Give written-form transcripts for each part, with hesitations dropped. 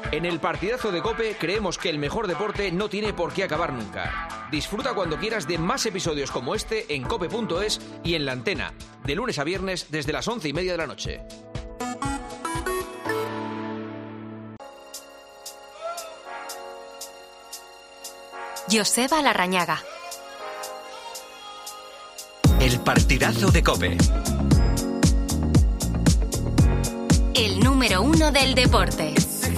En el partidazo de COPE creemos que el mejor deporte no tiene por qué acabar nunca. Disfruta cuando quieras de más episodios como este en cope.es y en La Antena, de lunes a viernes desde las 11:30 de la noche. Joseba Larrañaga. El partidazo de COPE. El número 1 del deporte.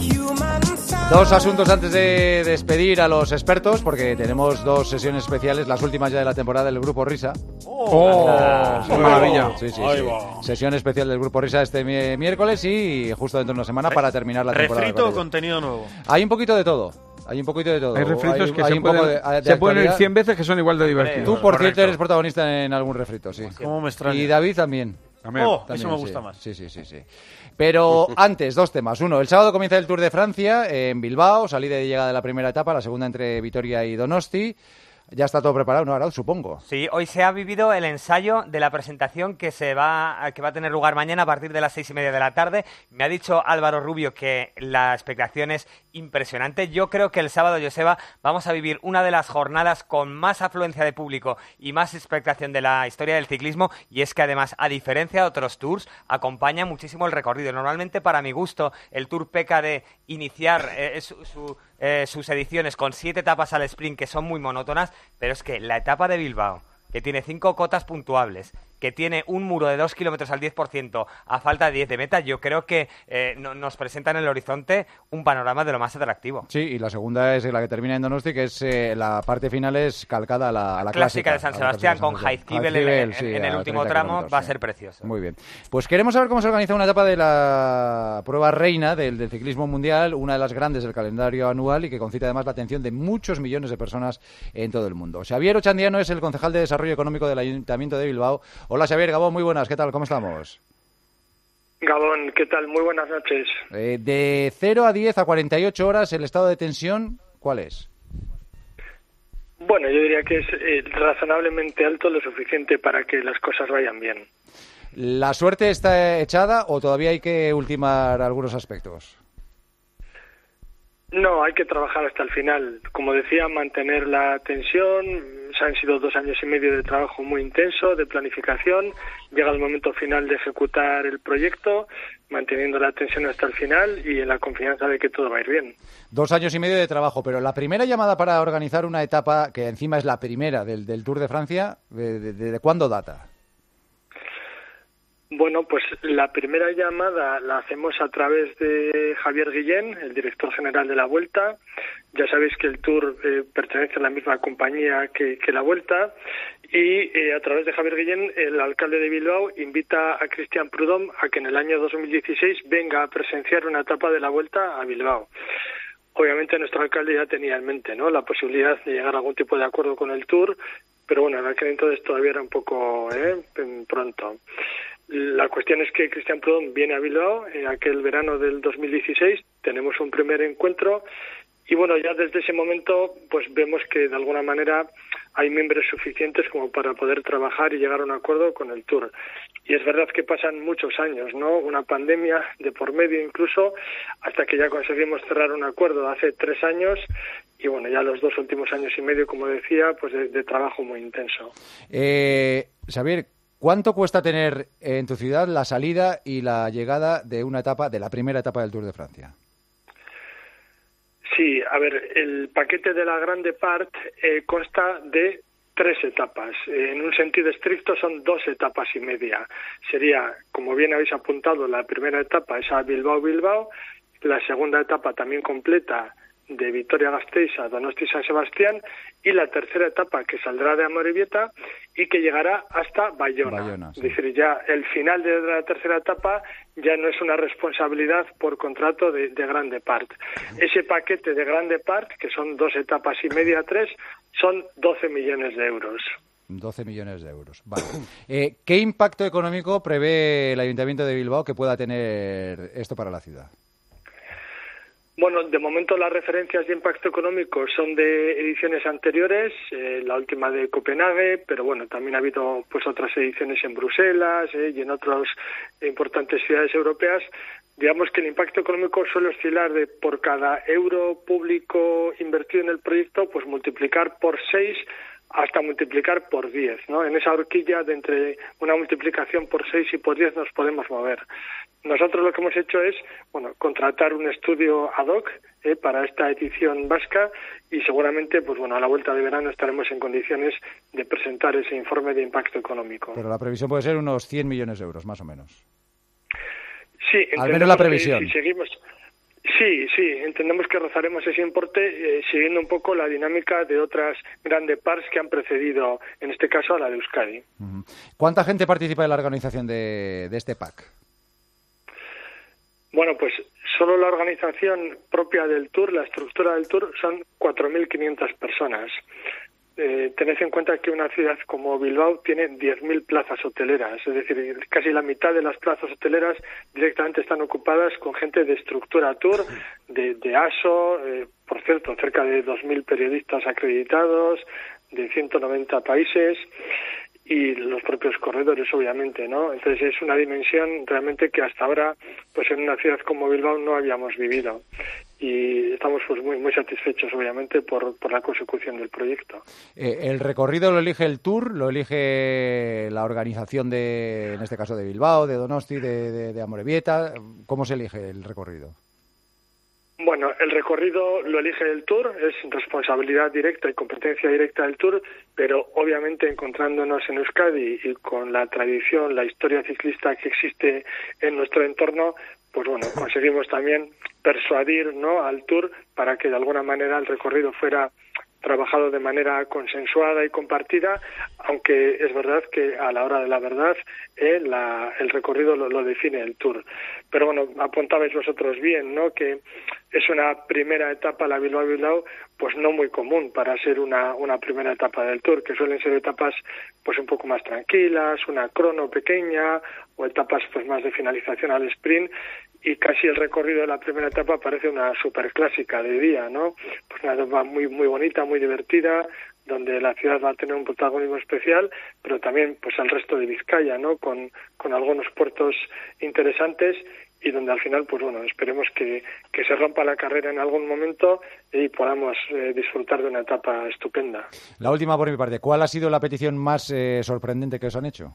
Dos asuntos antes de despedir a los expertos, porque tenemos dos sesiones especiales, las últimas ya de la temporada del Grupo Risa. ¡Qué maravilla! Sí. Sesión especial del Grupo Risa este miércoles y justo dentro de una semana para terminar la temporada. ¿Refrito o contenido nuevo? Hay un poquito de todo. Hay refritos que se pueden ir 100 veces que son igual de divertidos. Tú, por cierto, eres protagonista en algún refrito, sí. ¿Cómo me extraña? Y David también. También, eso me gusta más. Sí. Pero antes, dos temas. Uno, el sábado comienza el Tour de Francia en Bilbao, salida y llegada de la primera etapa, la segunda entre Vitoria y Donosti. Ya está todo preparado, ¿no, Arauz? Supongo. Sí, hoy se ha vivido el ensayo de la presentación que va a tener lugar mañana a partir de las 6:30 de la tarde. Me ha dicho Álvaro Rubio que la expectación es impresionante. Yo creo que el sábado, Joseba, vamos a vivir una de las jornadas con más afluencia de público y más expectación de la historia del ciclismo, y es que además, a diferencia de otros tours, acompaña muchísimo el recorrido. Normalmente, para mi gusto, el Tour peca de iniciar sus ediciones con 7 etapas al sprint que son muy monótonas, pero es que la etapa de Bilbao, que tiene 5 cotas puntuables, que tiene un muro de 2 kilómetros al 10% a falta de 10 de meta, yo creo que nos presenta en el horizonte un panorama de lo más atractivo. Sí, y la segunda es la que termina en Donosti, que es la parte final es calcada a la clásica de San Sebastián, con Jaizkibel en el último tramo, va a ser precioso. Muy bien. Pues queremos saber cómo se organiza una etapa de la prueba reina del ciclismo mundial, una de las grandes del calendario anual y que concita además la atención de muchos millones de personas en todo el mundo. Xavier Ochandiano es el concejal de Desarrollo Económico del Ayuntamiento de Bilbao. Hola Xavier, Gabón, muy buenas, ¿qué tal? ¿Cómo estamos? Gabón, ¿qué tal? Muy buenas noches. De 0 a 10 a 48 horas, ¿el estado de tensión cuál es? Bueno, yo diría que es razonablemente alto, lo suficiente para que las cosas vayan bien. ¿La suerte está echada o todavía hay que ultimar algunos aspectos? No, hay que trabajar hasta el final. Como decía, mantener la tensión. Han sido 2 años y medio de trabajo muy intenso, de planificación. Llega el momento final de ejecutar el proyecto, manteniendo la tensión hasta el final y en la confianza de que todo va a ir bien. 2 años y medio de trabajo, pero la primera llamada para organizar una etapa, que encima es la primera del Tour de Francia, ¿de cuándo data? Bueno, pues la primera llamada la hacemos a través de Javier Guillén, el director general de la Vuelta. Ya sabéis que el Tour pertenece a la misma compañía que la Vuelta, y a través de Javier Guillén, el alcalde de Bilbao invita a Cristian Prudhomme a que en el año 2016 venga a presenciar una etapa de la Vuelta a Bilbao. Obviamente nuestro alcalde ya tenía en mente, ¿no?, la posibilidad de llegar a algún tipo de acuerdo con el Tour, pero bueno, en aquel entonces todavía era un poco pronto. La cuestión es que Cristian Prudhomme viene a Bilbao en aquel verano del 2016, tenemos un primer encuentro y bueno, ya desde ese momento pues vemos que de alguna manera hay miembros suficientes como para poder trabajar y llegar a un acuerdo con el Tour. Y es verdad que pasan muchos años, ¿no?, una pandemia de por medio incluso, hasta que ya conseguimos cerrar un acuerdo hace 3 años y bueno, ya los 2 últimos años y medio, como decía, pues de trabajo muy intenso. Xavier, ¿cuánto cuesta tener en tu ciudad la salida y la llegada de una etapa, de la primera etapa del Tour de Francia? Sí, a ver, el paquete de la Grande Part consta de 3 etapas. En un sentido estricto son 2 etapas y media. Sería, como bien habéis apuntado, la primera etapa es a Bilbao-Bilbao, la segunda etapa también completa de Vitoria-Gasteiz a Donosti-San Sebastián, y la tercera etapa que saldrá de Amorebieta y que llegará hasta Bayona. Sí. Es decir, ya el final de la tercera etapa ya no es una responsabilidad por contrato de Grande Part. Ese paquete de Grande Part, que son 2 etapas y media, 3, son 12 millones de euros. 12 millones de euros. Vale. ¿Qué impacto económico prevé el Ayuntamiento de Bilbao que pueda tener esto para la ciudad? Bueno, de momento las referencias de impacto económico son de ediciones anteriores, la última de Copenhague, pero bueno, también ha habido pues otras ediciones en Bruselas y en otras importantes ciudades europeas. digamos que el impacto económico suele oscilar de por cada euro público invertido en el proyecto, pues multiplicar por 6 hasta multiplicar por 10, ¿no? En esa horquilla de entre una multiplicación por 6 y por 10 nos podemos mover. Nosotros lo que hemos hecho es, contratar un estudio ad hoc para esta edición vasca y seguramente, pues a la vuelta de verano estaremos en condiciones de presentar ese informe de impacto económico. Pero la previsión puede ser unos 100 millones de euros, más o menos. Sí, al menos la previsión. Si seguimos... Sí, entendemos que rozaremos ese importe siguiendo un poco la dinámica de otras grandes PARs que han precedido, en este caso, a la de Euskadi. ¿Cuánta gente participa en la organización de este PAC? Bueno, pues solo la organización propia del Tour, la estructura del Tour, son 4.500 personas. Tened en cuenta que una ciudad como Bilbao tiene 10.000 plazas hoteleras, es decir, casi la mitad de las plazas hoteleras directamente están ocupadas con gente de estructura Tour, de ASO, por cierto, cerca de 2.000 periodistas acreditados, de 190 países y los propios corredores, obviamente, ¿no? Entonces es una dimensión realmente que hasta ahora, pues en una ciudad como Bilbao no habíamos vivido. Y estamos pues muy satisfechos, obviamente, por la consecución del proyecto. ¿El recorrido lo elige el Tour, lo elige la organización en este caso de Bilbao, de Donosti, de Amorebieta? ¿Cómo se elige el recorrido? Bueno, el recorrido lo elige el Tour, es responsabilidad directa y competencia directa del Tour, pero obviamente encontrándonos en Euskadi y con la tradición, la historia ciclista que existe en nuestro entorno, pues conseguimos también persuadir, ¿no?, al Tour para que de alguna manera el recorrido fuera trabajado de manera consensuada y compartida, aunque es verdad que a la hora de la verdad el recorrido lo define el Tour. Pero apuntabais vosotros bien, ¿no?, que es una primera etapa, la Bilbao, pues no muy común para ser una primera etapa del Tour, que suelen ser etapas pues un poco más tranquilas, una crono pequeña o etapas pues más de finalización al sprint. Y casi el recorrido de la primera etapa parece una superclásica de día, ¿no? Pues una etapa muy bonita, muy divertida, donde la ciudad va a tener un protagonismo especial, pero también pues al resto de Vizcaya, ¿no? Con algunos puertos interesantes y donde al final, pues esperemos que se rompa la carrera en algún momento y podamos disfrutar de una etapa estupenda. La última por mi parte, ¿cuál ha sido la petición más sorprendente que os han hecho?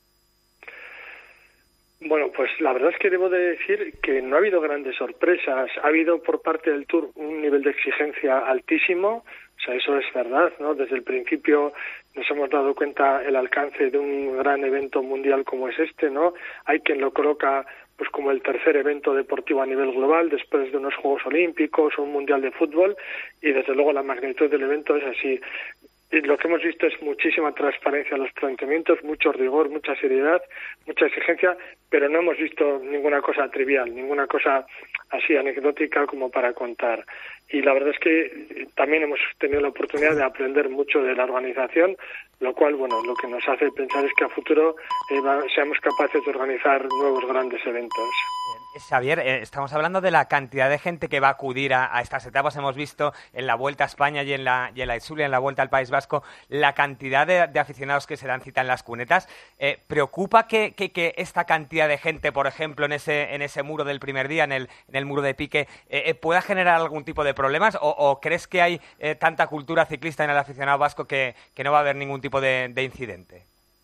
Bueno, pues la verdad es que debo de decir que no ha habido grandes sorpresas. Ha habido por parte del Tour un nivel de exigencia altísimo, o sea, eso es verdad, ¿no? Desde el principio nos hemos dado cuenta el alcance de un gran evento mundial como es este, ¿no? Hay quien lo coloca pues como el tercer evento deportivo a nivel global después de unos Juegos Olímpicos o un Mundial de Fútbol y desde luego la magnitud del evento es así. Y lo que hemos visto es muchísima transparencia en los planteamientos, mucho rigor, mucha seriedad, mucha exigencia, pero no hemos visto ninguna cosa trivial, ninguna cosa así anecdótica como para contar. Y la verdad es que también hemos tenido la oportunidad de aprender mucho de la organización, lo cual, lo que nos hace pensar es que a futuro seamos capaces de organizar nuevos grandes eventos. Xavier, estamos hablando de la cantidad de gente que va a acudir a estas etapas. Hemos visto en la Vuelta a España y en la Itzulia, en la Vuelta al País Vasco, la cantidad de aficionados que se dan cita en las cunetas. ¿Preocupa que esta cantidad de gente, por ejemplo, en ese muro del primer día, en el muro de Pique, pueda generar algún tipo de problemas? ¿O crees que hay tanta cultura ciclista en el aficionado vasco que no va a haber ningún tipo de incidente?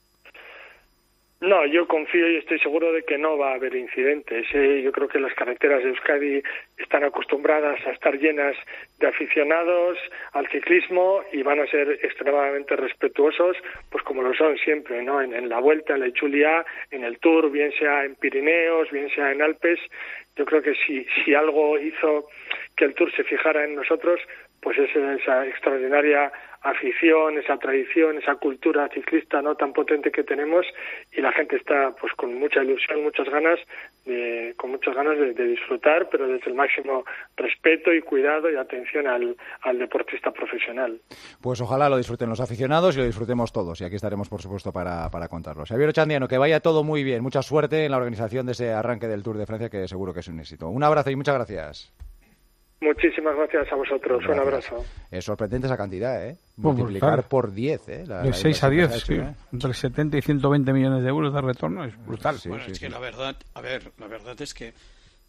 No, yo confío y estoy seguro de que no va a haber incidentes. Yo creo que las carreteras de Euskadi están acostumbradas a estar llenas de aficionados al ciclismo y van a ser extremadamente respetuosos, pues como lo son siempre, ¿no? En la Vuelta, en la Itzulia, en el Tour, bien sea en Pirineos, bien sea en Alpes. Yo creo que si algo hizo que el Tour se fijara en nosotros, pues es esa extraordinaria afición, esa tradición, esa cultura ciclista no tan potente que tenemos y la gente está pues con mucha ilusión, muchas ganas de disfrutar, pero desde el máximo respeto y cuidado y atención al deportista profesional. Pues ojalá lo disfruten los aficionados y lo disfrutemos todos y aquí estaremos por supuesto para contarlo. Xavier Ochandiano, que vaya todo muy bien, mucha suerte en la organización de ese arranque del Tour de Francia que seguro que es un éxito. Un abrazo y muchas gracias. Muchísimas gracias a vosotros. Gracias. Un abrazo. Es sorprendente esa cantidad, ¿eh? Multiplicar por 10, ¿eh? De 6 a 10, sí. Entre 70 y 120 millones de euros de retorno es brutal. Sí, bueno, sí, es que la verdad, la verdad es que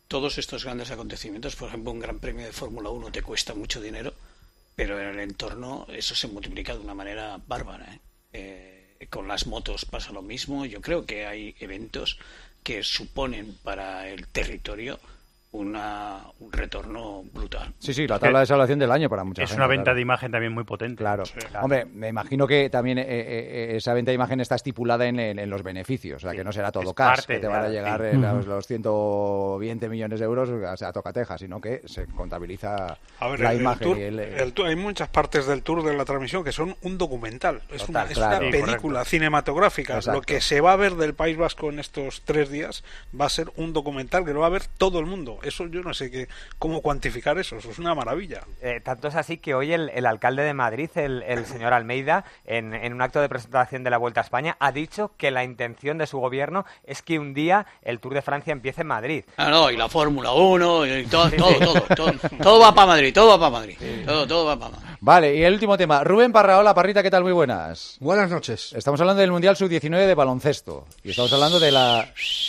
todos estos grandes acontecimientos, por ejemplo, un gran premio de Fórmula 1 te cuesta mucho dinero, pero en el entorno eso se multiplica de una manera bárbara. Con las motos pasa lo mismo. Yo creo que hay eventos que suponen para el territorio un retorno brutal. Sí, la tabla de salvación del año para mucha gente. Es una venta de imagen también muy potente. Claro. Sí, claro. Hombre, me imagino que también esa venta de imagen está estipulada en los beneficios, o sea, que no será todo cash, que te van a llegar los 120 millones de euros, o sea, toca-teja, sino que se contabiliza la imagen. Hay muchas partes del tour de la transmisión que son un documental, es una película cinematográfica. Exacto. Lo que se va a ver del País Vasco en estos 3 días va a ser un documental que lo va a ver todo el mundo. Eso yo no sé cómo cuantificar eso es una maravilla. Tanto es así que hoy el alcalde de Madrid, el señor Almeida, en un acto de presentación de la Vuelta a España, ha dicho que la intención de su gobierno es que un día el Tour de Francia empiece en Madrid. Y la Fórmula 1, y todo va para Madrid, todo va para Madrid. Sí. Todo va para Madrid. Vale, y el último tema. Rubén Parraola, Parrita, ¿qué tal? Muy buenas. Buenas noches. Estamos hablando del Mundial Sub-19 de baloncesto. Y estamos hablando de la...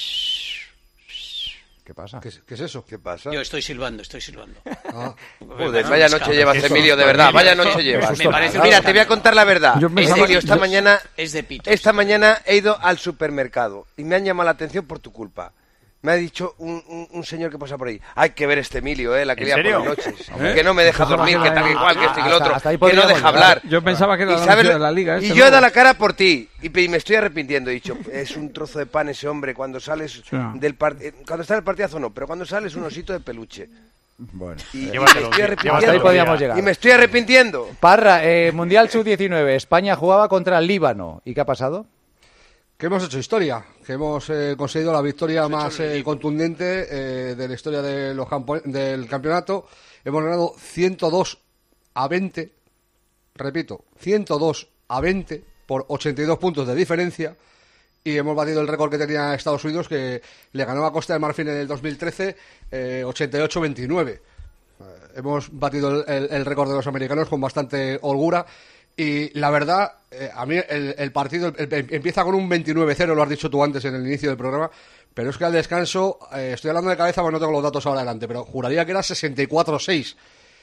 ¿Qué pasa? ¿Qué es eso? ¿Qué pasa? Yo estoy silbando. Joder, vaya noche llevas, Emilio, de verdad. Vaya noche llevas. Mira, te voy a contar la verdad. Emilio, esta mañana he ido al supermercado y me han llamado la atención por tu culpa. Me ha dicho un señor que pasa por ahí. Hay que ver este Emilio, la que lía por las noches. Que no me deja dormir, que tal igual, que este y el otro. Que no deja hablar. Yo pensaba que era la noche de la Liga. Y yo he dado la cara por ti. Y me estoy arrepintiendo. He dicho, es un trozo de pan ese hombre cuando sales del partido. Cuando está en el partidazo no, pero cuando sales un osito de peluche. Bueno, y me estoy arrepintiendo. Hasta ahí podíamos llegar. Y me estoy arrepintiendo. Parra, Mundial Sub-19. España jugaba contra el Líbano. ¿Y qué ha pasado? Que hemos hecho historia, que hemos conseguido la victoria más contundente de la historia del campeonato. Hemos ganado 102-20, repito, 102-20 por 82 puntos de diferencia, y hemos batido el récord que tenía Estados Unidos, que le ganó a Costa de Marfil en el 2013, 88-29. Hemos batido el récord de los americanos con bastante holgura. Y la verdad, a mí el partido empieza con un 29-0, lo has dicho tú antes en el inicio del programa, pero es que al descanso, estoy hablando de cabeza porque no tengo los datos ahora delante, pero juraría que era 64-6.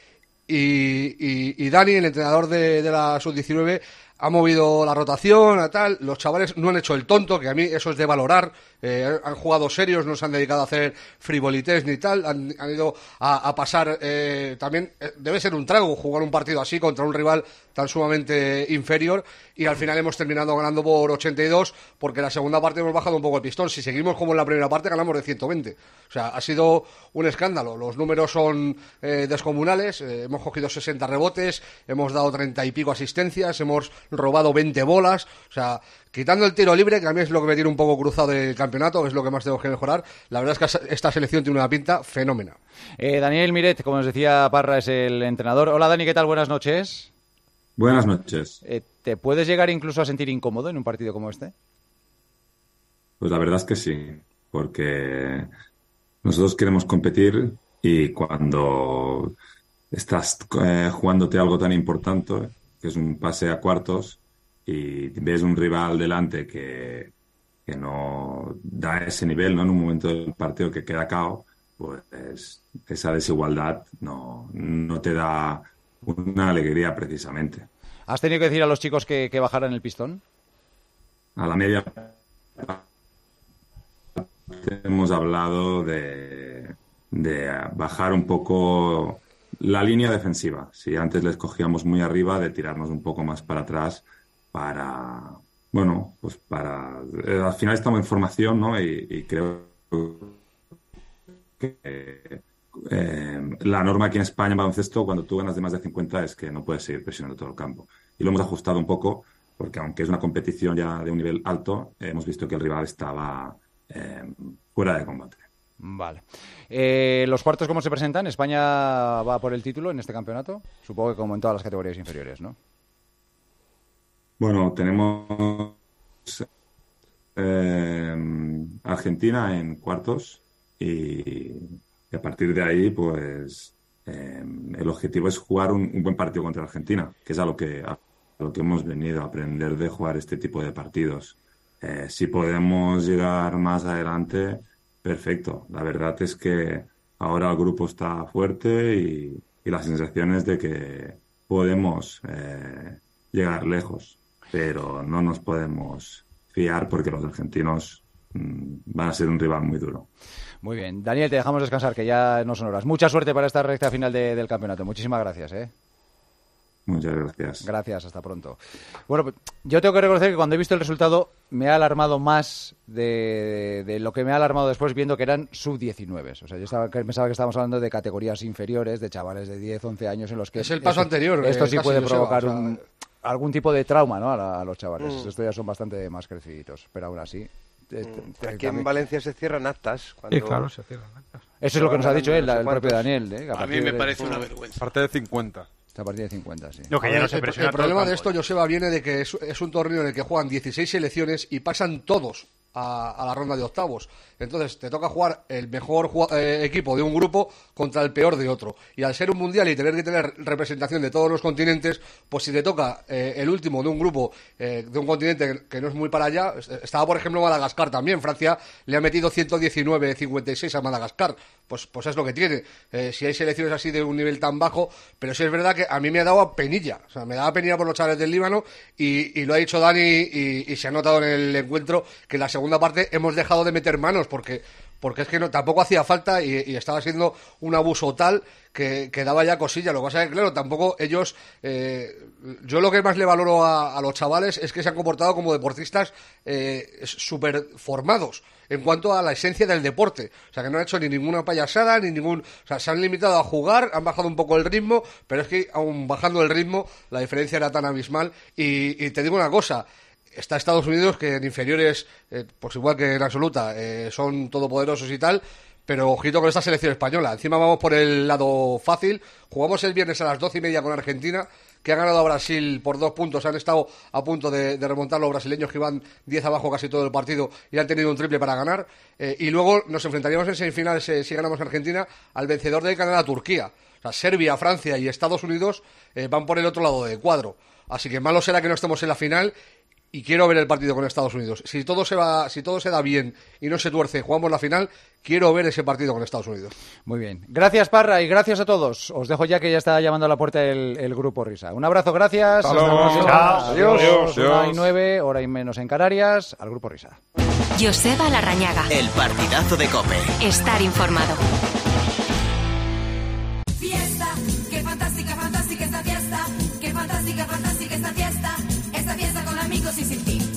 Y Dani, el entrenador de la Sub-19, ha movido la rotación a tal. Los chavales no han hecho el tonto, que a mí eso es de valorar. Han jugado serios, no se han dedicado a hacer frivolités ni tal. Han ido a pasar. También debe ser un trago jugar un partido así contra un rival tan sumamente inferior. Y al final hemos terminado ganando por 82, porque en la segunda parte hemos bajado un poco el pistón. Si seguimos como en la primera parte, ganamos de 120. O sea, ha sido un escándalo. Los números son descomunales. Hemos cogido 60 rebotes, hemos dado 30 y pico asistencias, hemos robado 20 bolas. O sea, quitando el tiro libre, que a mí es lo que me tiene un poco cruzado del campeonato, es lo que más tengo que mejorar. La verdad es que esta selección tiene una pinta fenómena. Daniel Miret, como nos decía Parra, es el entrenador. Hola Dani, ¿qué tal? Buenas noches. Buenas noches. ¿Te puedes llegar incluso a sentir incómodo en un partido como este? Pues la verdad es que sí, porque nosotros queremos competir y cuando estás jugándote algo tan importante, que es un pase a cuartos, y ves un rival delante que no da ese nivel, ¿no? En un momento del partido que queda cao, pues esa desigualdad no te da una alegría precisamente. ¿Has tenido que decir a los chicos que bajaran el pistón? A la media hemos hablado de bajar un poco la línea defensiva. Si antes les cogíamos muy arriba, de tirarnos un poco más para atrás al final estamos en formación, ¿no? Y creo que la norma aquí en España en baloncesto, cuando tú ganas de más de 50, es que no puedes seguir presionando todo el campo. Y lo hemos ajustado un poco, porque aunque es una competición ya de un nivel alto, hemos visto que el rival estaba fuera de combate. Vale. ¿Los cuartos cómo se presentan? ¿España va por el título en este campeonato? Supongo que como en todas las categorías inferiores, ¿no? Bueno, tenemos Argentina en cuartos y a partir de ahí, pues el objetivo es jugar un buen partido contra Argentina, que es a lo que hemos venido a aprender de jugar este tipo de partidos. Si podemos llegar más adelante, perfecto. La verdad es que ahora el grupo está fuerte y la sensación es de que podemos llegar lejos, pero no nos podemos fiar porque los argentinos van a ser un rival muy duro. Muy bien. Daniel, te dejamos descansar, que ya no son horas. Mucha suerte para esta recta final del campeonato. Muchísimas gracias, Muchas gracias. Gracias, hasta pronto. Bueno, yo tengo que reconocer que cuando he visto el resultado me ha alarmado más de lo que me ha alarmado después viendo que eran sub-19. O sea, yo pensaba que estábamos hablando de categorías inferiores, de chavales de 10, 11 años en los que... Es el paso anterior. Esto sí puede provocar algún tipo de trauma, ¿no? a los chavales. Estos ya son bastante más creciditos, pero aún así... Aquí en Valencia se cierran actas. Sí, claro, se cierran actas. Eso es lo que nos ha dicho él, el propio Daniel. A mí me parece una vergüenza. A partir de 50. A partir de 50, sí. El problema de esto, Joseba, viene de que es un torneo en el que juegan 16 selecciones y pasan todos a la ronda de octavos. Entonces te toca jugar el mejor equipo de un grupo contra el peor de otro. Y al ser un mundial y tener que tener representación de todos los continentes, pues si te toca el último de un grupo de un continente que no es muy para allá, estaba por ejemplo Madagascar también. Francia le ha metido 119-56 a Madagascar. Pues es lo que tiene. Si hay selecciones así de un nivel tan bajo, pero sí es verdad que a mí me ha dado penilla. O sea, me daba penilla por los chavales del Líbano y lo ha dicho Dani y se ha notado en el encuentro que la segunda parte hemos dejado de meter manos porque es que tampoco hacía falta y estaba siendo un abuso tal que daba ya cosilla. Lo que pasa es que, claro, tampoco ellos... yo lo que más le valoro a los chavales es que se han comportado como deportistas súper formados en cuanto a la esencia del deporte. O sea, que no han hecho ni ninguna payasada, ni ningún... O sea, se han limitado a jugar, han bajado un poco el ritmo, pero es que aún bajando el ritmo la diferencia era tan abismal. Y te digo una cosa... Está Estados Unidos, que en inferiores, pues igual que en absoluta, son todopoderosos y tal, pero ojito con esta selección española. Encima vamos por el lado fácil. Jugamos el viernes a las 12:30 con Argentina, que ha ganado a Brasil por 2 puntos. Han estado a punto de remontar los brasileños, que iban 10 abajo casi todo el partido y han tenido un triple para ganar. Y luego nos enfrentaríamos en semifinales, si ganamos a Argentina, al vencedor de Canadá-Turquía. O sea, Serbia, Francia y Estados Unidos van por el otro lado del cuadro. Así que malo será que no estemos en la final. Y quiero ver el partido con Estados Unidos. Si todo se da bien y no se tuerce, jugamos la final, quiero ver ese partido con Estados Unidos. Muy bien. Gracias, Parra, y gracias a todos. Os dejo ya que ya está llamando a la puerta el grupo Risa. Un abrazo, gracias. Hasta la próxima. Adiós. 1:09, hora y menos en Canarias, al grupo Risa. Joseba Larrañaga. El partidazo de COPE. Estar informado. Fiesta, qué fantástica, fantástica esta fiesta. Qué fantástica, fantástica esta fiesta. Esta fiesta con amigos y sin ti.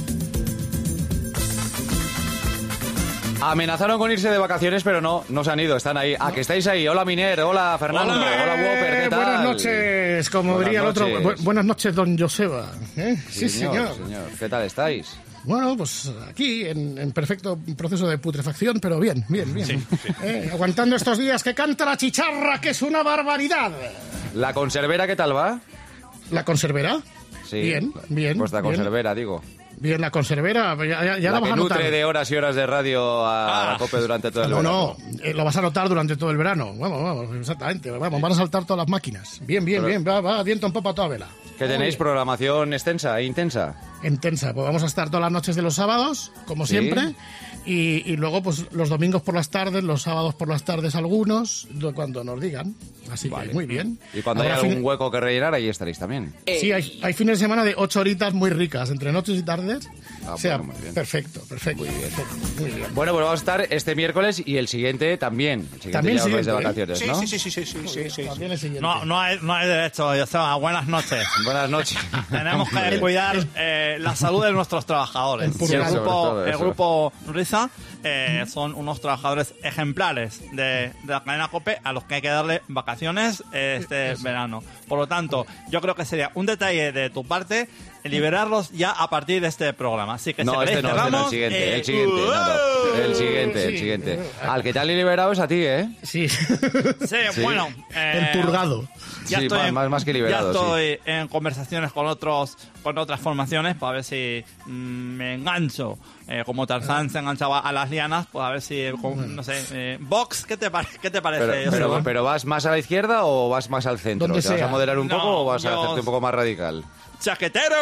Amenazaron con irse de vacaciones, pero no se han ido, están ahí. Que estáis ahí. Hola, Miner, hola, Fernando, hola, Whopper, ¿qué tal? Buenas noches, como diría el otro. Buenas noches, don Joseba. Sí, señor. ¿Qué tal estáis? Bueno, pues aquí, en perfecto proceso de putrefacción, pero bien. Sí. Aguantando estos días que canta la chicharra, que es una barbaridad. ¿La conservera qué tal va? ¿La conservera? Sí. Bien. Pues la conservera, digo. Bien, la conservera, ya la vas a notar. Nutre de horas y horas de radio a la COPE durante todo el verano. Lo vas a notar durante todo el verano. Vamos, exactamente. Van a saltar todas las máquinas. Bien. Va viento en popa a toda vela. ¿Que tenéis programación extensa e intensa? Intensa. Pues vamos a estar todas las noches de los sábados, como siempre. Y luego, pues los domingos por las tardes, los sábados por las tardes algunos, cuando nos digan. Así que muy bien. Y cuando haya algún hueco que rellenar, ahí estaréis también. Sí, hay fines de semana de 8 horitas muy ricas, entre noches y tardes. Muy bien. Perfecto. Muy bien. Bueno, pues vamos a estar este miércoles y el siguiente también. También ya vais de vacaciones, sí, ¿no? Sí. También el siguiente. No hay derecho, Joseba. Buenas noches. Buenas noches. Tenemos que cuidar la salud de nuestros trabajadores. El grupo Risa son unos trabajadores ejemplares de la cadena COPE a los que hay que darle vacaciones este verano. Por lo tanto, yo creo que sería un detalle de tu parte liberarlos ya a partir de este programa. Así que el siguiente. El siguiente. Al que te han liberado es a ti, ¿eh? Sí. Bueno. El purgado. Ya estoy más que liberado. Ya estoy en conversaciones con otras formaciones para ver si me engancho. Como Tarzán se enganchaba a las lianas, pues a ver si, no sé, Vox, ¿qué te parece eso? Pero ¿vas más a la izquierda o vas más al centro? ¿Te vas a moderar un poco o vas a hacerte un poco más radical? ¡Chaquetero!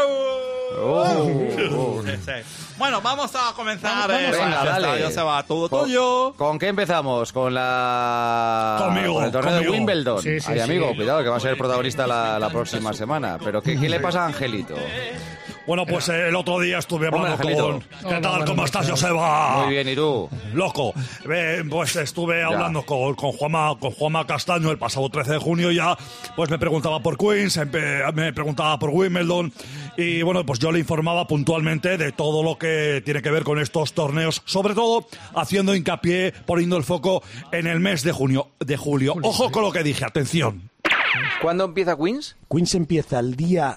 Bueno, vamos a comenzar. Venga, dale. Ya se va todo tuyo. ¿Con qué empezamos? Con el torneo de Wimbledon. Sí, Ay, amigo, cuidado, que va a ser el protagonista la próxima semana. Pero ¿qué le pasa a Angelito? Bueno, pues el otro día estuve hablando con... ¿Qué tal? ¿Cómo estás, Joseba? Muy bien, ¿y tú? Loco. Pues estuve hablando con Juanma Castaño el pasado 13 de junio ya. Pues me preguntaba por Queens, me preguntaba por Wimbledon. Y bueno, pues yo le informaba puntualmente de todo lo que tiene que ver con estos torneos. Sobre todo haciendo hincapié, poniendo el foco en el mes de julio. Ojo con lo que dije, atención. ¿Cuándo empieza Queens? Queens empieza el día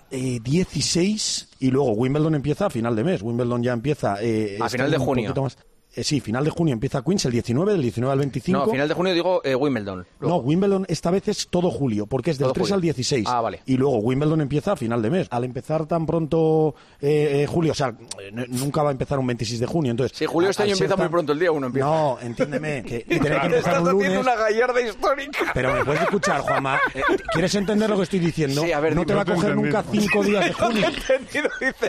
16 y luego Wimbledon empieza a final de mes. Wimbledon ya empieza... a final de junio. Sí, final de junio empieza Queens, el 19, del 19 al 25. No, final de junio digo Wimbledon. Luego. No, Wimbledon esta vez es todo julio, porque es del 3 al 16. Ah, vale. Y luego Wimbledon empieza a final de mes. Al empezar tan pronto julio, o sea, nunca va a empezar un 26 de junio. Entonces, sí, julio este año empieza muy pronto, el día 1 empieza. No, entiéndeme, que tener que empezar un lunes... Estás haciendo una gallarda histórica. Pero me puedes escuchar, Juanma. ¿Quieres entender lo que estoy diciendo? Sí, a ver, no te va a coger nunca 5 días de junio. No he entendido, dice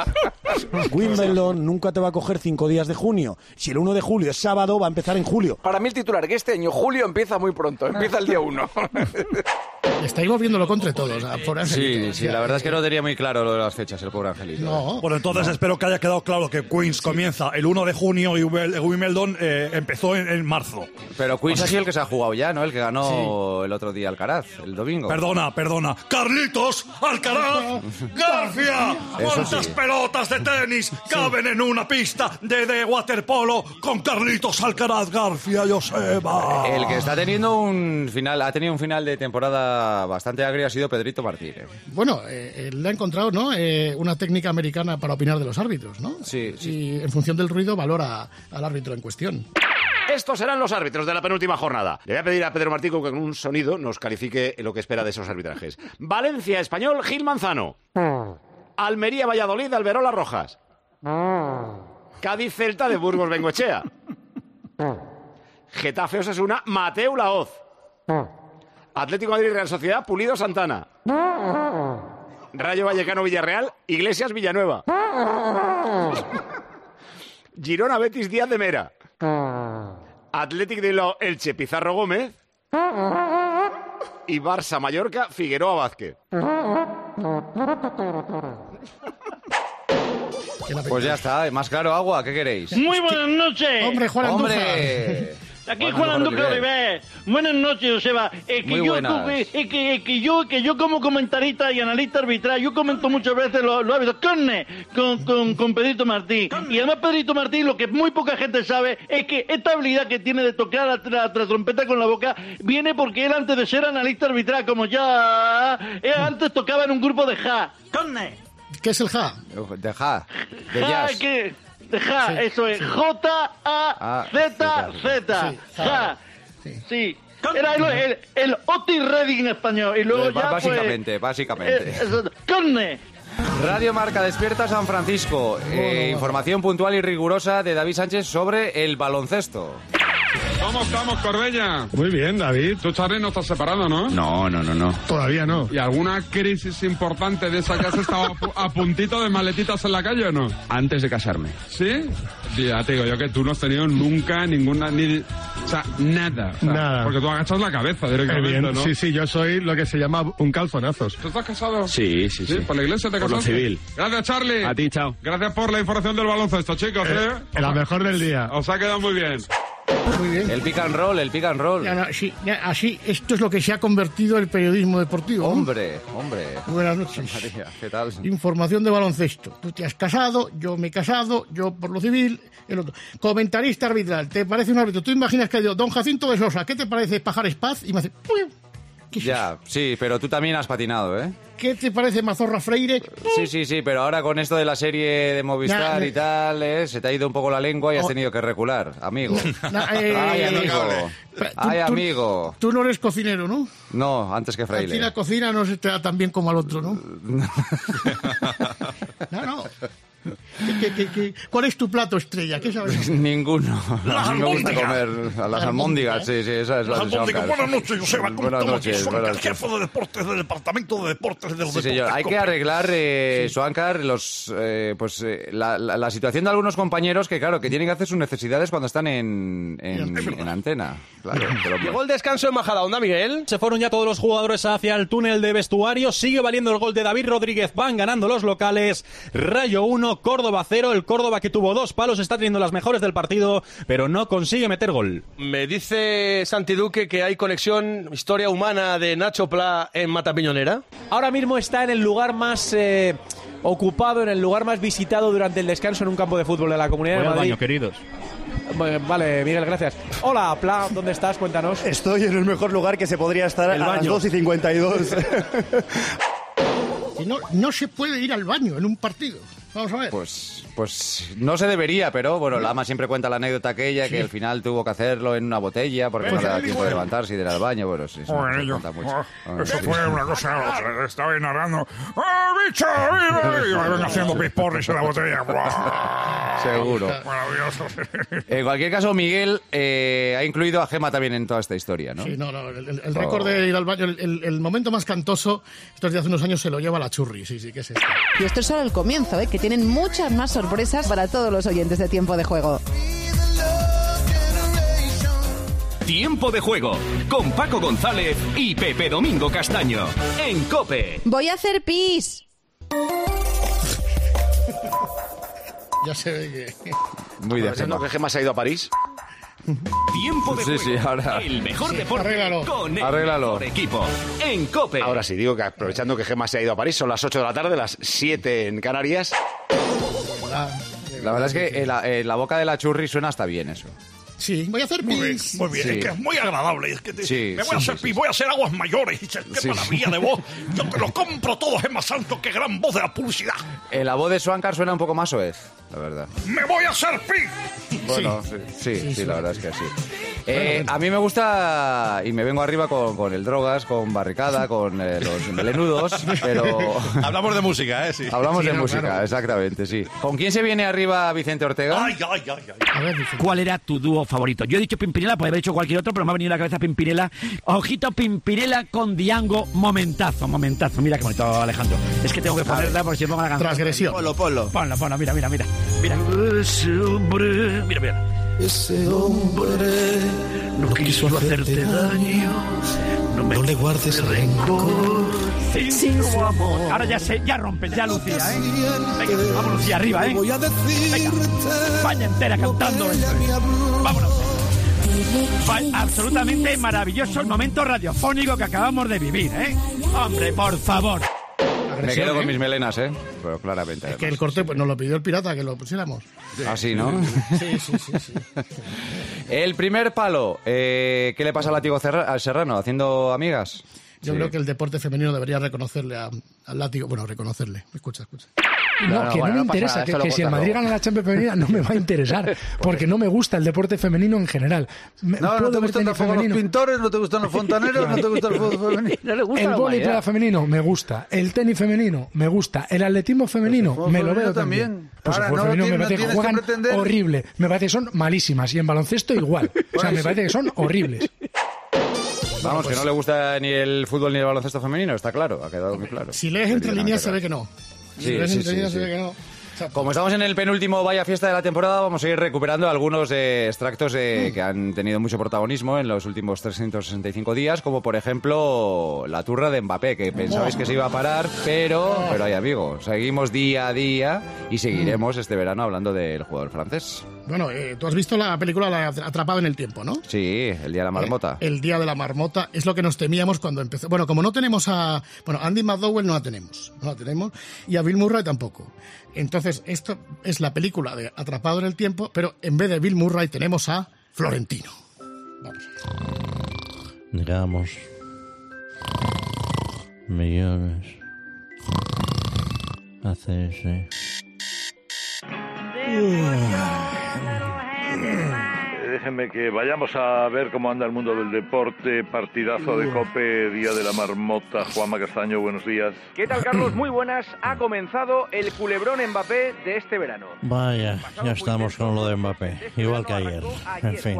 Wimbledon nunca te va a coger 5 días de junio. Si el 1 de julio es sábado, va a empezar en julio. Para mí el titular, que este año julio empieza muy pronto, empieza el día 1. Estáis moviéndolo contra todos. Sí, la verdad es que no tenía muy claro lo de las fechas, el pobre Angelito. No. Bueno, entonces espero que haya quedado claro que Queens comienza el 1 de junio y Wimbledon empezó en marzo. Pero Queens ha sido el que se ha jugado ya, ¿no? El que ganó el otro día Alcaraz, el domingo. Perdona. Carlitos Alcaraz García. ¿Cuántas pelotas de tenis caben en una pista de waterpolo con Carlitos Alcaraz García, Joseba? El que está teniendo un final de temporada bastante agrio ha sido Pedrito Martínez. Bueno, le ha encontrado, ¿no? Una técnica americana para opinar de los árbitros, ¿no? Sí. Y en función del ruido valora al árbitro en cuestión. Estos serán los árbitros de la penúltima jornada. Le voy a pedir a Pedro Martín que con un sonido nos califique lo que espera de esos arbitrajes. Valencia Español, Gil Manzano. Almería Valladolid, Alberola Rojas. Cádiz Celta de Burgos Bengoechea. Getafe Osasuna, Mateu Laoz. Atlético Madrid Real Sociedad, Pulido Santana. Rayo Vallecano Villarreal, Iglesias Villanueva. Girona Betis Díaz de Mera. Athletic de Bilbao Elche Pizarro Gómez. Y Barça Mallorca Figueroa Vázquez. Pues ya está, más claro agua, ¿qué queréis? Muy buenas noches. Hombre, Juan Andújar. Aquí Juan Andújar Oliver. Buenas noches, Joseba. Que yo como comentarista y analista arbitral, yo comento muchas veces los árbitros con Pedrito Martín. Y además Pedrito Martín, lo que muy poca gente sabe es que esta habilidad que tiene de tocar la trompeta con la boca viene porque él, antes de ser analista arbitral, como ya él antes tocaba en un grupo de ja. ¿Qué es el ja? De ja. De jazz. De ja, sí, eso es. J-A-Z-Z. Ja. Sí. Era el Otis Redding en español. Y luego ya básicamente. Carne. Radio Marca Despierta San Francisco. Información puntual y rigurosa de David Sánchez sobre el baloncesto. ¿Cómo estamos, Corbella? Muy bien, David. Tú, Charly, no estás separado, ¿no? No. Todavía no. ¿Y alguna crisis importante de esa que has estado a puntito de maletitas en la calle o no? Antes de casarme. ¿Sí? Ya te digo yo que tú no has tenido nunca ninguna... O sea, nada. Nada. Porque tú agachas la cabeza directamente, bien, ¿no? Sí, yo soy lo que se llama un calzonazos. ¿Tú estás casado? Sí. ¿Por la iglesia te casaste? Por lo civil. Gracias, Charly. A ti, chao. Gracias por la información del baloncesto, chicos, La mejor del día. Os ha quedado muy bien. Muy bien. El pick and roll. Así, esto es lo que se ha convertido el periodismo deportivo. Hombre. Buenas noches. María, ¿qué tal? Información de baloncesto. Tú te has casado, yo me he casado, yo por lo civil, el otro. Comentarista arbitral, ¿te parece un árbitro? Tú imaginas que Don Jacinto de Sosa, ¿qué te parece Pajar Espaz? Y me hace... Ya, sí, pero tú también has patinado, ¿eh? ¿Qué te parece Mazorra Freire? Sí, pero ahora con esto de la serie de Movistar y tal, se te ha ido un poco la lengua y has tenido que recular, amigo. Ay, amigo. Tú no eres cocinero, ¿no? No, antes que fraile. Aquí la cocina no se te da tan bien como al otro, ¿no? No. ¿Cuál es tu plato estrella? ¿Qué sabes? Ninguno. A mí me gusta comer a las albóndigas, sí, esa es la albóndigas. Buenas noches, Joseba. Buenas noches. Soy el jefe de deportes del Departamento de Deportes del Deportes. Señor. Hay que arreglar, Suancar, la situación de algunos compañeros que, claro, que tienen que hacer sus necesidades cuando están en antena. Claro, pero... Llegó el descanso en Majadahonda, Miguel. Se fueron ya todos los jugadores hacia el túnel de vestuario. Sigue valiendo el gol de David Rodríguez. Van ganando los locales. Rayo 1, Córdoba 0. El Córdoba, que tuvo 2 palos, está teniendo las mejores del partido, pero no consigue meter gol. Me dice Santi Duque que hay conexión, historia humana de Nacho Pla en Matapiñonera. Ahora mismo está en el lugar más ocupado, en el lugar más visitado durante el descanso en un campo de fútbol de la Comunidad de Madrid. Voy al baño, queridos. Vale, Miguel, gracias. Hola, Pla, ¿dónde estás? Cuéntanos. Estoy en el mejor lugar que se podría estar a las 2:52. No se puede ir al baño en un partido. Vamos a ver. Pues no se debería, pero bueno, Lama siempre cuenta la anécdota aquella, que al final tuvo que hacerlo en una botella porque no le da tiempo de levantarse y de ir al baño. Bueno, sí, eso cuenta mucho. Eso fue una cosa, estaba ahí narrando. ¡Bicho! Y me ven haciendo pisporris en la botella. Seguro. Maravilloso. En cualquier caso, Miguel ha incluido a Gema también en toda esta historia, ¿no? Sí, no, el récord de ir al baño, el momento más cantoso, estos de hace unos años se lo lleva la Churri, sí, que es esto. Y esto es solo el comienzo, que tienen muchas más sorpresas para todos los oyentes de Tiempo de Juego. Tiempo de Juego, con Paco González y Pepe Domingo Castaño, en COPE. Voy a hacer pis. Ya se ve que... Muy de Gema. ¿Que Gema se ha ido a París? Tiempo de Juego, sí, ahora... el mejor deporte con el Arréglalo. mejor equipo, en COPE. Ahora sí, digo que aprovechando que Gema se ha ido a París, son las 8 de la tarde, las 7 en Canarias. La verdad es que la boca de la Churri suena hasta bien eso. Sí, voy a hacer pis. Muy bien, Sí. es que es muy agradable. Es que Sí, me voy a hacer pis, voy a hacer aguas mayores. Qué maravilla de voz. Yo que lo compro todo, Gemma Santos, qué gran voz de la publicidad. La voz de Suancar suena un poco más soez, la verdad. ¡Me voy a hacer pis! Bueno, sí, la verdad es que sí. A mí me gusta, y me vengo arriba con el Drogas, con Barricada, con los melenudos, pero... Hablamos de música, sí. Hablamos de música, claro. Exactamente, sí. ¿Con quién se viene arriba Vicente Ortega? Ay. A ver, ¿Cuál era tu dúo favorito? Yo he dicho Pimpinela, puede haber dicho cualquier otro, pero me ha venido a la cabeza Pimpinela. Ojito, Pimpinela con Diango, momentazo. Mira qué bonito, Alejandro. Es que tengo que ponerla por si pongo la canción. Transgresión. Ponlo, mira. Ese hombre, mira. Ese hombre no quiso hacerte daño, no le guardes rencor. Sin su amor. Ahora ya rompes, ya Lucía, ¿eh? Venga, vamos Lucía, arriba, ¿eh? Venga, España entera cantando esto. Vámonos. Absolutamente maravilloso el momento radiofónico que acabamos de vivir, ¿eh? Hombre, por favor. Me quedo con mis melenas, pero claramente. Es que el corte pues nos lo pidió el pirata que lo pusiéramos. Ah, sí, ¿no? Sí. El primer palo, ¿qué le pasa al látigo al Serrano? ¿Haciendo amigas? Yo creo que el deporte femenino debería reconocerle al látigo. Bueno, reconocerle. Escucha. No, que no me interesa, que si el Madrid gana la Champions femenina no me va a interesar, porque no me gusta el deporte femenino en general. No te gustan los pintores, no te gustan los fontaneros, no te gusta el fútbol femenino. El voleibol femenino me gusta, el tenis femenino me gusta, el atletismo femenino me lo veo también. Pues el fútbol femenino me parece que juegan horrible, me parece que son malísimas, y en baloncesto igual. O sea, me parece que son horribles. Vamos, que no le gusta ni el fútbol ni el baloncesto femenino, está claro, ha quedado muy claro. Si lees entre líneas se ve que no. Sí. Como estamos en el penúltimo Vaya Fiesta de la temporada, vamos a ir recuperando algunos extractos que han tenido mucho protagonismo en los últimos 365 días, como por ejemplo la turra de Mbappé, que pensabais que se iba a parar, pero hay amigos. Seguimos día a día y seguiremos este verano hablando del jugador francés. Bueno, tú has visto la película Atrapado en el Tiempo, ¿no? Sí, el Día de la Marmota. El Día de la Marmota es lo que nos temíamos cuando empezó. Bueno, como no tenemos a Andy McDowell no la tenemos, y a Bill Murray tampoco. Entonces, esto es la película de Atrapado en el Tiempo, pero en vez de Bill Murray tenemos a Florentino. Vamos. Digamos, millones hacerse. Déjenme que vayamos a ver cómo anda el mundo del deporte. Partidazo de COPE, Día de la Marmota. Juanma Castaño, buenos días. ¿Qué tal, Carlos? Muy buenas. Ha comenzado el culebrón Mbappé de este verano. Vaya, ya estamos con lo de Mbappé, igual que ayer. En fin.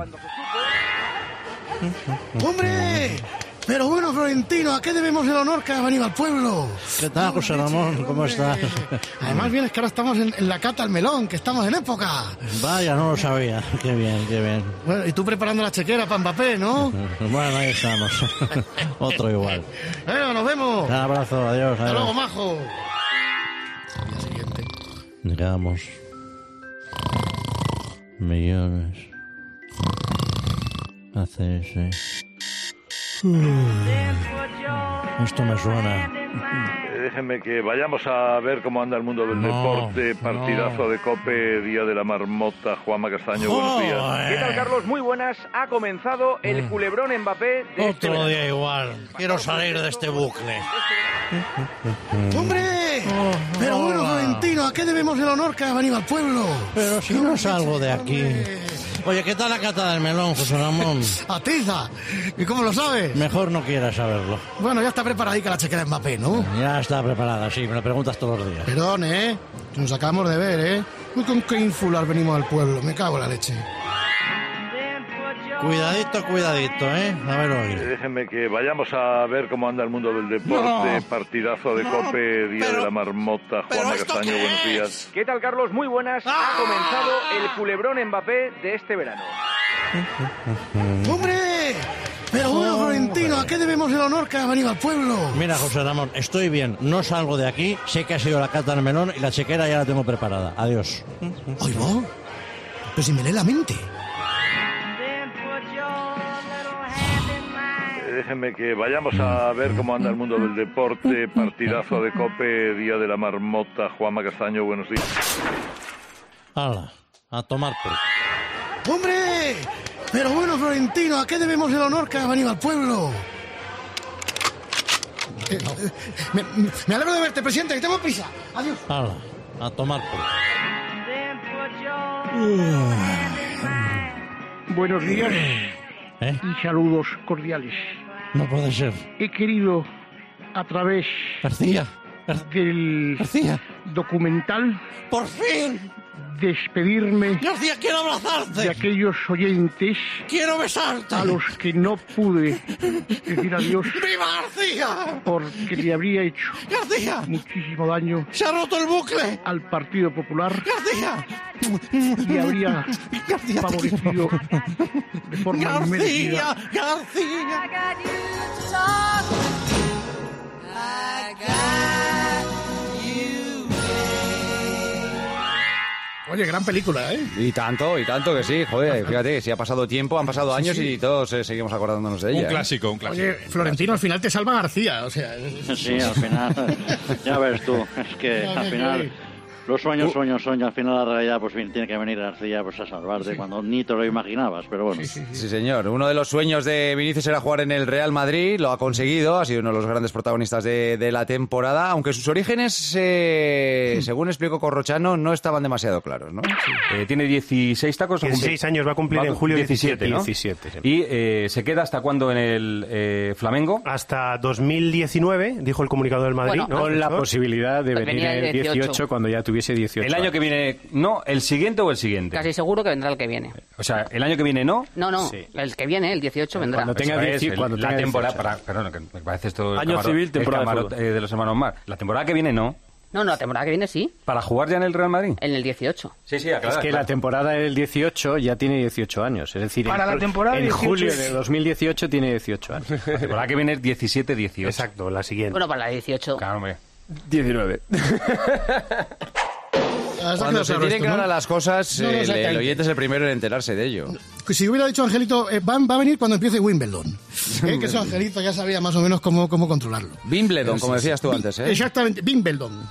¡Hombre! Pero bueno, Florentino, ¿a qué debemos el honor que ha venido al pueblo? ¿Qué tal, José Ramón? ¿Cómo estás? Además, bien, es que ahora estamos en la cata al melón, que estamos en época. Vaya, no lo sabía. Qué bien, qué bien. Bueno, y tú preparando la chequera para Mbappé, ¿no? Bueno, ahí estamos. Otro igual. Nos vemos. Un abrazo, adiós. Hasta luego, majo. Día siguiente. Digamos. Millones. ACS. Esto me suena. Déjenme que vayamos a ver cómo anda el mundo del deporte. Partidazo de COPE, Día de la Marmota. Juanma Castaño, buenos días. ¿Qué tal, Carlos? Muy buenas. Ha comenzado el culebrón Mbappé de este Otro verano. día igual. Quiero salir de este bucle. ¡Hombre! Pero bueno, Florentino, ¿a qué debemos el honor que ha venido al pueblo? Pero si no salgo de aquí. Oye, ¿qué tal la cata del melón, José Ramón? ¡Atiza! ¿Y cómo lo sabes? Mejor no quieras saberlo. Bueno, ya está preparadica la chequera de Mbappé, ¿no? Ya está preparada, sí, me lo preguntas todos los días. Perdón, nos acabamos de ver, Uy, con qué ínfulas venimos al pueblo, me cago en la leche. Cuidadito, cuidadito, A ver hoy. Déjenme que vayamos a ver cómo anda el mundo del deporte. Partidazo de COPE, Día de la Marmota. Juanma Castaño, buenos días. ¿Qué tal, Carlos? Muy buenas. Ha comenzado el culebrón Mbappé de este verano. ¡Hombre! Pero bueno, Florentino, ¿a qué debemos el honor que ha venido al pueblo? Mira, José Ramón, estoy bien, no salgo de aquí, sé que ha sido la cata del melón y la chequera ya la tengo preparada. Adiós. ¿Ay, no? Pero si me lee la mente. Déjenme que vayamos a ver cómo anda el mundo del deporte. Partidazo de COPE, Día de la Marmota. Juanma Castaño, buenos días. ¡Hala! A tomar por... ¡Hombre! Pero bueno, Florentino, ¿a qué debemos el honor que ha venido al pueblo? Me alegro de verte, presidente, que tengo prisa. Adiós. ¡Hala! A tomar por... Buenos días y saludos cordiales. No puede ser. He querido, a través del documental, ¡por fin! Despedirme García, quiero abrazarte. De aquellos oyentes quiero besarte. A los que no pude decir adiós. ¡Viva García! Porque le habría hecho García, muchísimo daño. ¡Se ha roto el bucle! Al Partido Popular. García. Y habría favorecido de forma inmerecida. García. Oye, gran película, Y tanto que sí, joder, fíjate, si ha pasado tiempo, han pasado años y todos seguimos acordándonos de ella. Un clásico, un clásico. Oye, Florentino, al final te salva García, o sea... Sí, al final, ya ves tú, es que al final... Los sueños, al final la realidad pues bien, tiene que venir García pues a salvarte cuando ni te lo imaginabas, pero bueno. Sí, señor. Uno de los sueños de Vinicius era jugar en el Real Madrid, lo ha conseguido, ha sido uno de los grandes protagonistas de la temporada, aunque sus orígenes, según explicó Corrochano, no estaban demasiado claros, ¿no? Tiene 16 tacos. 16 años va a cumplir en julio 17, ¿no? 17. Sí. ¿Y se queda hasta cuándo en el Flamengo? Hasta 2019, dijo el comunicado del Madrid. Bueno, ¿no? con la posibilidad de venir en el 18 cuando ya tuviese 18. ¿El año que viene no? ¿El siguiente o el siguiente? Casi seguro que vendrá el que viene. O sea, ¿el año que viene no? No, sí. El que viene, el 18, vendrá. Cuando tenga 18, cuando la temporada, perdón, que me parece esto año civil, temporada de los hermanos Mar. La temporada que viene no. No, la temporada que viene sí. ¿Para jugar ya en el Real Madrid? En el 18. Sí, aclara. Es que la temporada del 18 ya tiene 18 años. Es decir, para la temporada en 18 julio de 2018 tiene 18 años. La temporada que viene es 17-18. Exacto, la siguiente. Bueno, para la 18. Claro, hombre. 19. Cuando se tienen claras las cosas, el oyente es el primero en enterarse de ello. Si hubiera dicho Angelito, va a venir cuando empiece Wimbledon. Que eso Angelito ya sabía más o menos cómo controlarlo. Wimbledon, como decías tú antes, ¿eh? Exactamente, Wimbledon.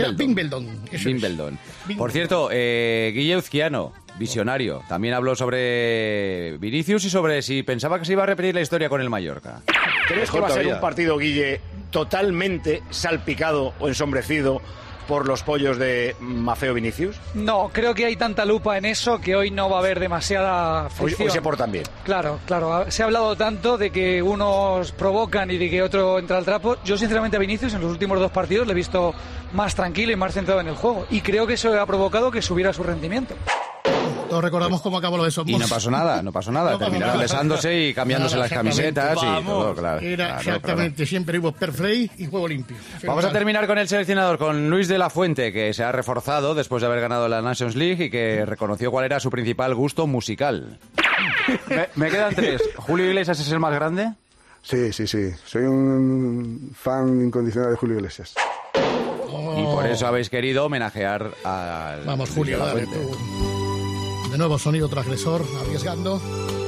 Por cierto, Guille Uzquiano, visionario, también habló sobre Vinicius y sobre si pensaba que se iba a repetir la historia con el Mallorca. ¿Crees que va a ser un partido, Guille, totalmente salpicado o ensombrecido por los pollos de Mafeo Vinicius? No, creo que hay tanta lupa en eso que hoy no va a haber demasiada fricción. Hoy se portan bien. Claro. Se ha hablado tanto de que unos provocan y de que otro entra al trapo. Yo, sinceramente, a Vinicius en los últimos 2 partidos le he visto más tranquilo y más centrado en el juego. Y creo que eso ha provocado que subiera su rendimiento. Todos recordamos cómo acabó lo de Somos. Y no pasó nada. Terminaron besándose y cambiándose las camisetas y todo, claro. Exactamente, siempre hubo fair play y juego limpio. Vamos a terminar con el seleccionador, con Luis de la Fuente, que se ha reforzado después de haber ganado la Nations League y que reconoció cuál era su principal gusto musical. Me quedan 3. ¿Julio Iglesias es el más grande? Sí. Soy un fan incondicional de Julio Iglesias. Y por eso habéis querido homenajear a... Vamos, Julio, dale tú. De nuevo sonido transgresor, arriesgando.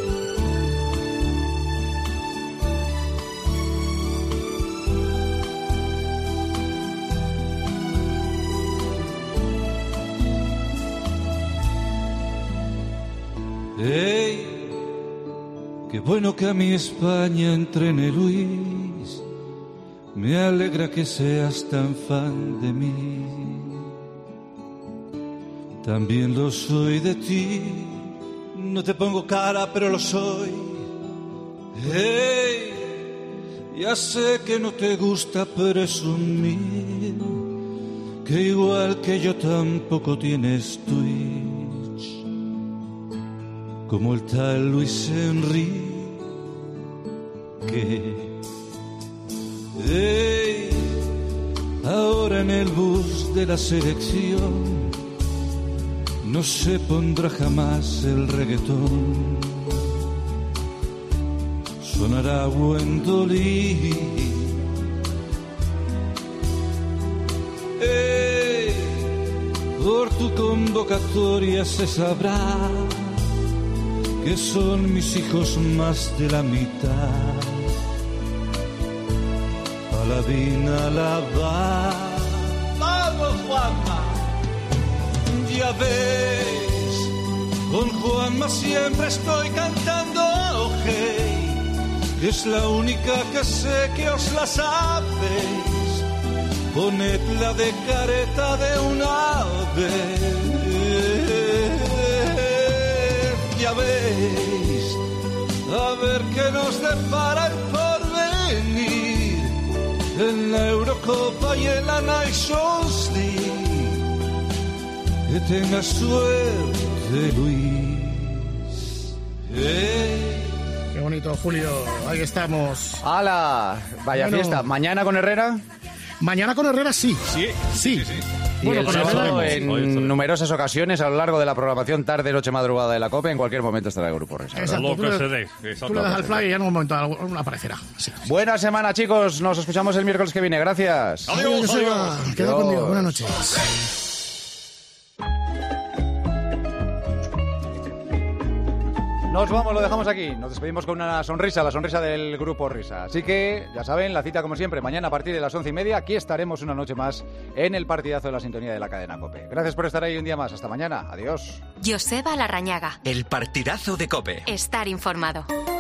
¡Ey! Qué bueno que a mi España entrene Luis. Me alegra que seas tan fan de mí. También lo soy de ti. No te pongo cara, pero lo soy. Hey, ya sé que no te gusta presumir, que igual que yo tampoco tienes Twitch, como el tal Luis Enrique. Hey, ahora en el bus de la selección no se pondrá jamás el reggaetón. Sonará Wendolí. Por tu convocatoria se sabrá que son mis hijos más de la mitad. Aladín alaba. ¡Vamos, Juanma! Ya ves, con Juanma siempre estoy cantando, hey, es la única que sé que os la sabéis. Ponedla de careta de un ave. Ya veis, a ver qué nos depara el porvenir en la Eurocopa y en la Nations League. Que tengas suerte, Luis. Qué bonito, Julio. Ahí estamos. ¡Hala! Vaya fiesta. ¿Mañana con Herrera? Mañana con Herrera sí. Sí. Y Bueno, el con sábado, Herrera en numerosas ocasiones a lo largo de la programación tarde, noche, madrugada de la COPE, en cualquier momento estará el Grupo Risa. Exacto, tú le das al fly y ya en un momento aparecerá. Sí. Buena semana, chicos. Nos escuchamos el miércoles que viene. Gracias. Adiós. Queda conmigo. Buenas noches. Nos vamos, lo dejamos aquí. Nos despedimos con una sonrisa, la sonrisa del Grupo Risa. Así que, ya saben, la cita como siempre, mañana a partir de las 11:30. Aquí estaremos una noche más en el partidazo de la sintonía de la cadena COPE. Gracias por estar ahí un día más. Hasta mañana. Adiós. Joseba Larrañaga. El partidazo de COPE. Estar informado.